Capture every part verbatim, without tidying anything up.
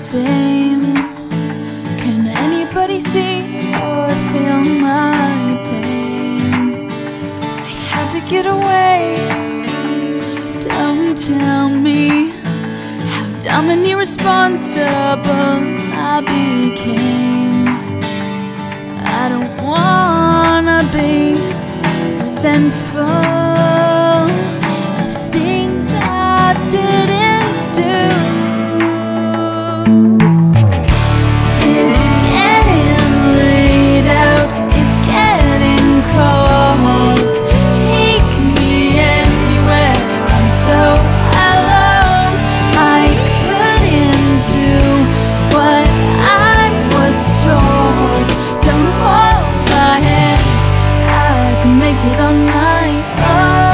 same. Can anybody see or feel my pain? I had to get away. Don't tell me how dumb and irresponsible I became. I don't wanna be resentful of things I didn't do. It's getting late out, it's getting cold. Take me anywhere, I'm so alone. I couldn't do what I was told. Don't hold my hand, I can make it on my own.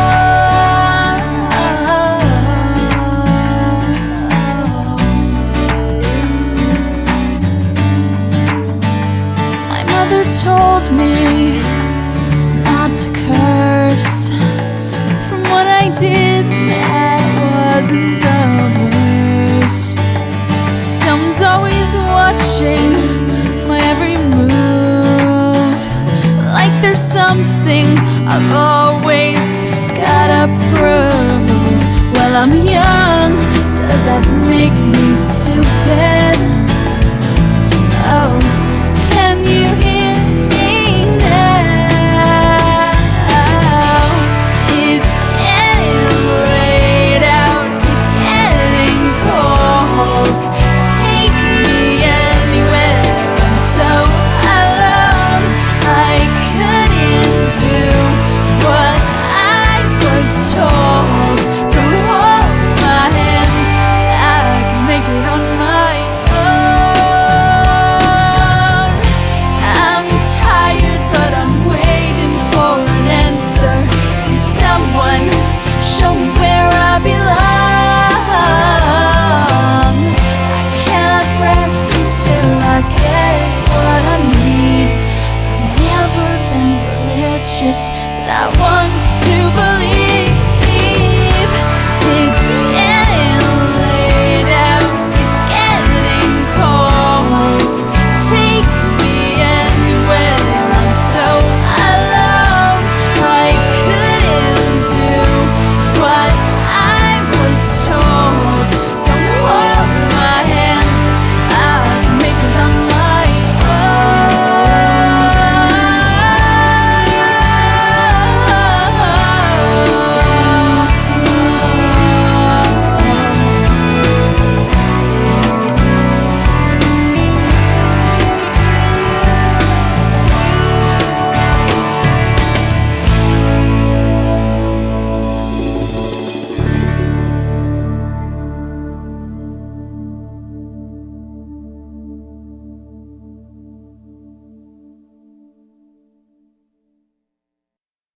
My mother told me not to curse. From what I did, that wasn't the worst. Someone's always watching my every move, like there's something I've always gotta prove. Well, I'm young, does that make me stupid? Oh,